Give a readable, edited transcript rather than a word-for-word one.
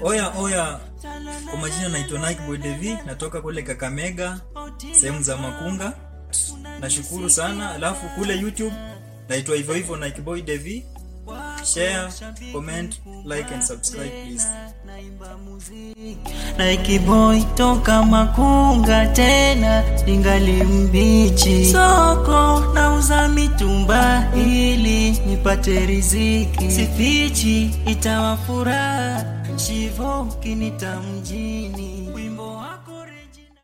Oya, kwa majina naitwa Nike Boy Devi, natoka kule Kakamega, sehemu za Makunga. Nashukuru sana. Alafu kule YouTube naitwa hivyo Nike Boy Devi. Share, comment, like and subscribe please. Nike Boy toka Makunga, tena ningali mbichi. Soko nauza mitumba ili nipate riziki. Sifichi itawafuraha Shivo kinita mjini. Wimbo